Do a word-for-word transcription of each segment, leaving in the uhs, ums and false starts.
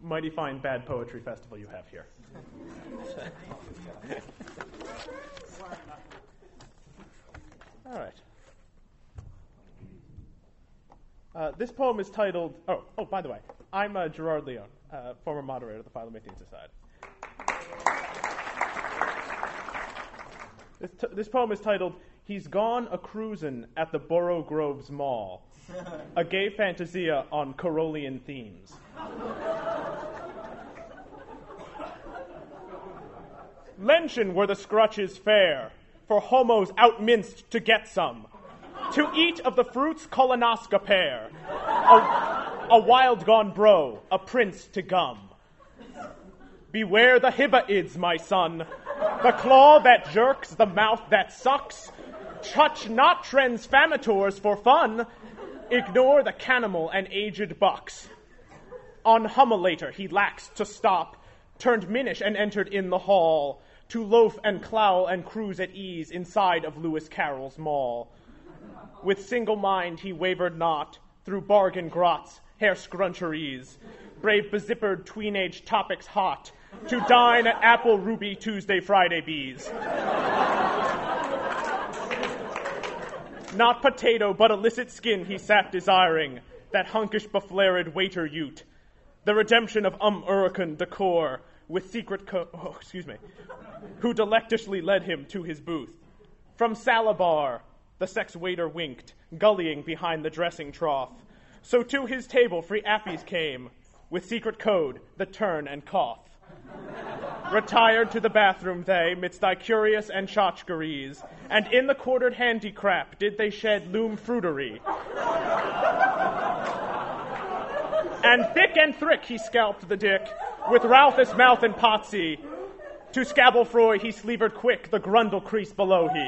mighty fine bad poetry festival you have here. All right. Uh, this poem is titled, oh, oh, by the way, I'm uh, Gerard Leone, uh, former moderator of the Philomathean Society. This, t- this poem is titled, He's Gone A-Cruisin' at the Borough Groves Mall, a gay fantasia on Carolian themes. Lenshin were the scrutches fair, for homos outminced to get some, to eat of the fruits colonosca pear, a, a wild gone bro, a prince to gum. Beware the hibaids, my son, the claw that jerks, the mouth that sucks. Touch not transfamators for fun. Ignore the canimal and aged bucks. On Hummelator he laxed to stop, turned minish and entered in the hall, to loaf and clowl and cruise at ease inside of Lewis Carroll's mall. With single mind he wavered not, through bargain grots, hair scruncheries, brave bezippered tween-age topics hot, to dine at Apple Ruby Tuesday Friday bees. Not potato, but illicit skin he sat desiring, that hunkish beflared waiter ute, the redemption of um Urichan decor, with secret co- oh, excuse me, who delectishly led him to his booth. From Salabar, the sex waiter winked, gullying behind the dressing trough. So to his table free appies came, with secret code, the turn and cough. Retired to the bathroom they, midst thy curious and tchotchkeries, and in the quartered handicrap did they shed loom fruitery. And thick and thrick he scalped the dick, with Ralphus mouth and potsy. To Scabblefroy he sleevered quick the grundle crease below he.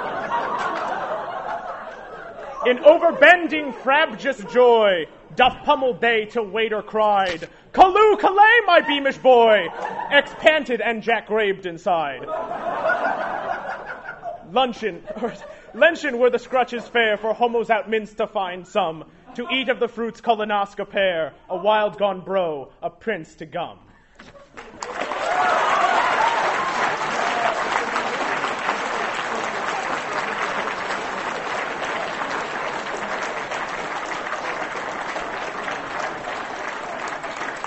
In overbending frabjous joy, doth pummel they till waiter cried, Calloo, Calais, my beamish boy! Ex-panted and jack-graved inside. Luncheon, or Lenshin were the scrutches fair, for homos outminced to find some, to eat of the fruits colonosca pear, a wild gone bro, a prince to gum.